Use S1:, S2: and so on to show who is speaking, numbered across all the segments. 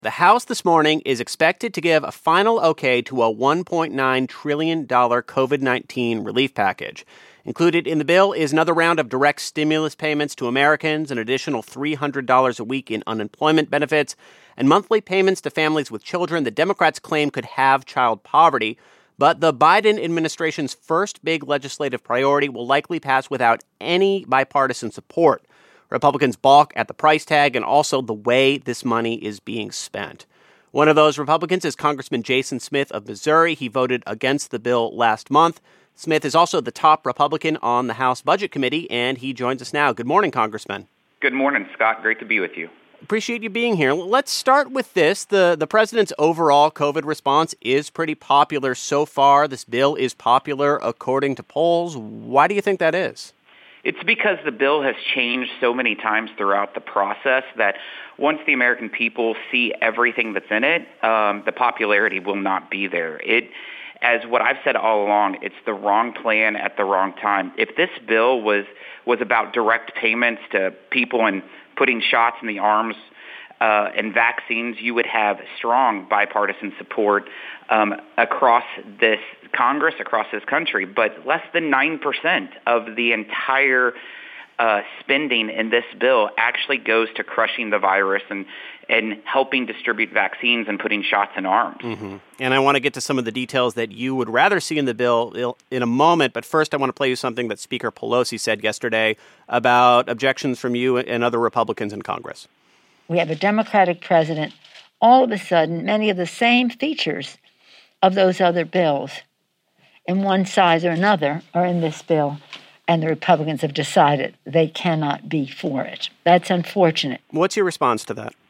S1: The House this morning is expected to give a final okay to a $1.9 trillion COVID-19 relief package. Included in the bill is another round of direct stimulus payments to Americans, an additional $300 a week in unemployment benefits, and monthly payments to families with children that Democrats claim could have child poverty. But the Biden administration's first big legislative priority will likely pass without any bipartisan support. Republicans balk at the price tag and also the way this money is being spent. One of those Republicans is Congressman Jason Smith of Missouri. He voted against the bill last month. Smith is also the top Republican on the House Budget Committee, and he joins us now. Good morning, Congressman.
S2: Good morning, Scott. Great to be with you.
S1: Appreciate you being here. Let's start with this. The president's overall COVID response is pretty popular so far. This bill is popular according to polls. Why do you think that is?
S2: It's because the bill has changed so many times throughout the process that once the American people see everything that's in it, the popularity will not be there. As what I've said all along, it's the wrong plan at the wrong time. If this bill was about direct payments to people and putting shots in the arms and vaccines, you would have strong bipartisan support across this Congress, across this country. But less than 9% of the entire spending in this bill actually goes to crushing the virus and helping distribute vaccines and putting shots in arms.
S1: Mm-hmm. And I want to get to some of the details that you would rather see in the bill in a moment. But first, I want to play you something that Speaker Pelosi said yesterday about objections from you and other Republicans in Congress.
S3: We have a Democratic president. All of a sudden, many of the same features of those other bills in one size or another are in this bill, and the Republicans have decided they cannot be for it. That's unfortunate.
S1: What's your response to that?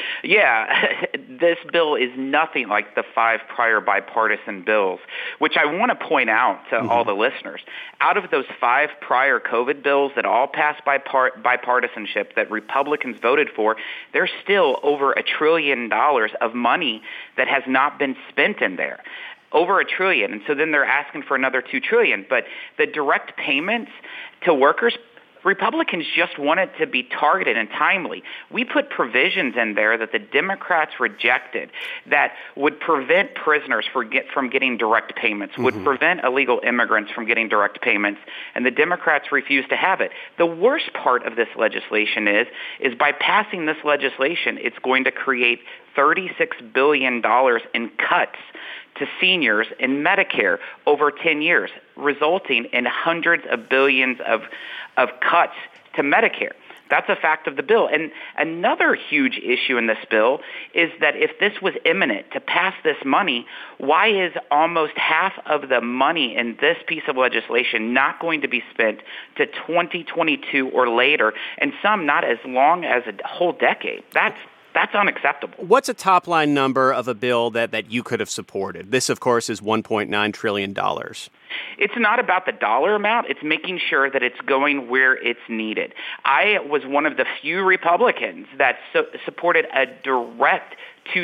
S2: Yeah, this bill is nothing like the 5 prior bipartisan bills, which I want to point out to all the listeners. Out of those 5 prior COVID bills that all passed bipartisanship that Republicans voted for, there's still over $1 trillion of money that has not been spent in there. Over $1 trillion. And so then they're asking for another $2 trillion. But the direct payments to workers, Republicans just want it to be targeted and timely. We put provisions in there that the Democrats rejected that would prevent prisoners from getting direct payments, would prevent illegal immigrants from getting direct payments, and the Democrats refuse to have it. The worst part of this legislation is by passing this legislation, it's going to create $36 billion in cuts to seniors in Medicare over 10 years, resulting in hundreds of billions of cuts to Medicare. That's a fact of the bill. And another huge issue in this bill is that if this was imminent to pass this money, why is almost half of the money in this piece of legislation not going to be spent to 2022 or later, and some not as long as a whole decade? That's unacceptable.
S1: What's a top-line number of a bill that you could have supported? This, of course, is $1.9 trillion.
S2: It's not about the dollar amount. It's making sure that it's going where it's needed. I was one of the few Republicans that supported a direct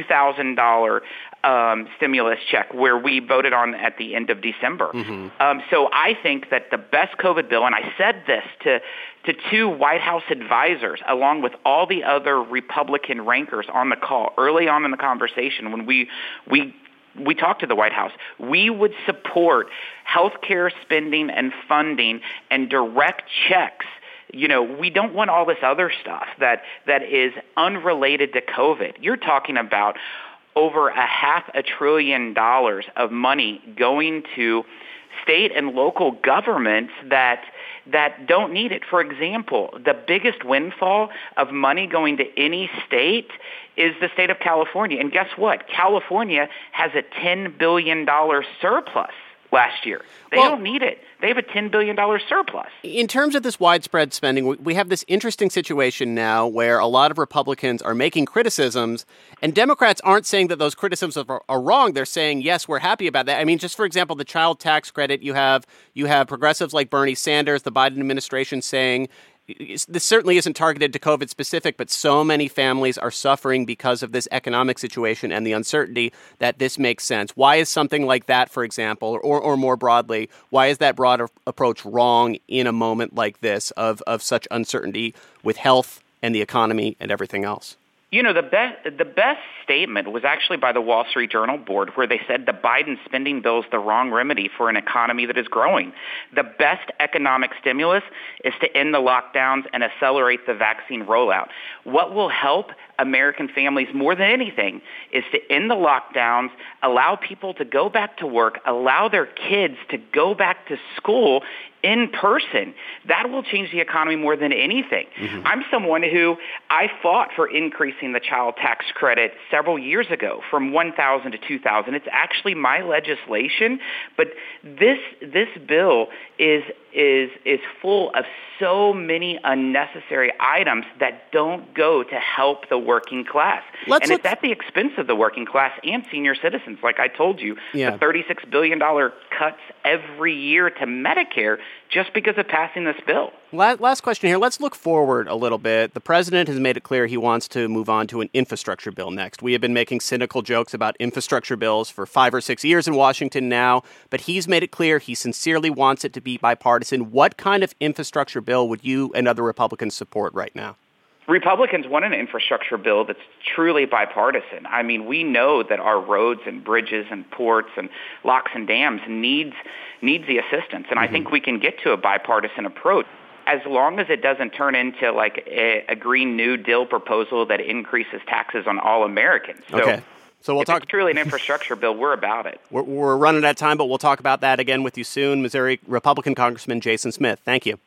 S2: $2,000 stimulus check where we voted on at the end of December. So I think that the best COVID bill, and I said this to 2 White House advisors, along with all the other Republican rankers on the call early on in the conversation when we talked to the White House, we would support healthcare spending and funding and direct checks. You know, we don't want all this other stuff that is unrelated to COVID. You're talking about over $500 billion of money going to state and local governments that don't need it. For example, the biggest windfall of money going to any state is the state of California. And guess what? California has a $10 billion surplus last year. They don't need it. They have a $10 billion surplus.
S1: In terms of this widespread spending, we have this interesting situation now where a lot of Republicans are making criticisms, and Democrats aren't saying that those criticisms are wrong. They're saying, yes, we're happy about that. I mean, just for example, the child tax credit, you have progressives like Bernie Sanders, the Biden administration saying, this certainly isn't targeted to COVID specific, but so many families are suffering because of this economic situation and the uncertainty that this makes sense. Why is something like that, for example, or more broadly, why is that broad approach wrong in a moment like this of such uncertainty with health and the economy and everything else?
S2: You know, the best statement was actually by the Wall Street Journal board, where they said the Biden spending bill is the wrong remedy for an economy that is growing. The best economic stimulus is to end the lockdowns and accelerate the vaccine rollout. What will help American families more than anything is to end the lockdowns, allow people to go back to work, allow their kids to go back to school in person. That will change the economy more than anything. Mm-hmm. I'm someone who I fought for increasing the child tax credit several years ago from $1,000 to $2,000. It's actually my legislation, but this bill is full of so many unnecessary items that don't go to help the working class. It's at the expense of the working class and senior citizens. Like I told you, the $36 billion cuts every year to Medicare just because of passing this bill.
S1: Last question here. Let's look forward a little bit. The president has made it clear he wants to move on to an infrastructure bill next. We have been making cynical jokes about infrastructure bills for 5 or 6 years in Washington now, but he's made it clear he sincerely wants it to be bipartisan. What kind of infrastructure bill would you and other Republicans support right now?
S2: Republicans want an infrastructure bill that's truly bipartisan. I mean, we know that our roads and bridges and ports and locks and dams needs the assistance, and I think we can get to a bipartisan approach as long as it doesn't turn into like a Green New Deal proposal that increases taxes on all Americans.
S1: So we'll talk.
S2: It's truly an infrastructure bill. We're about it.
S1: We're running out of time, but we'll talk about that again with you soon. Missouri Republican Congressman Jason Smith, thank you.